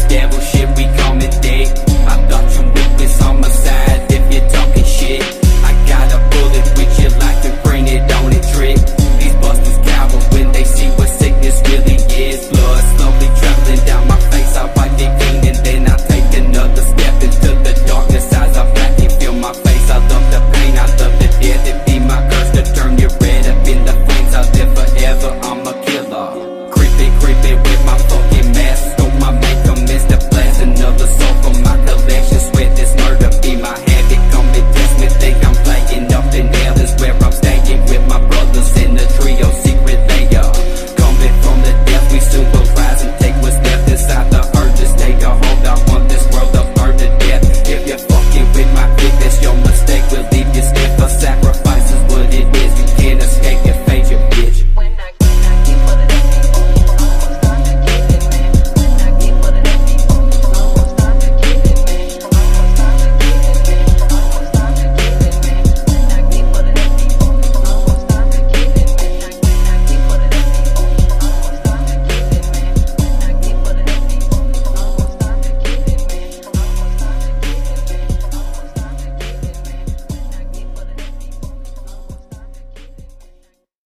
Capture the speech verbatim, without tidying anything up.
devil shit, we call it dick. I thought you witness on my side. If you talk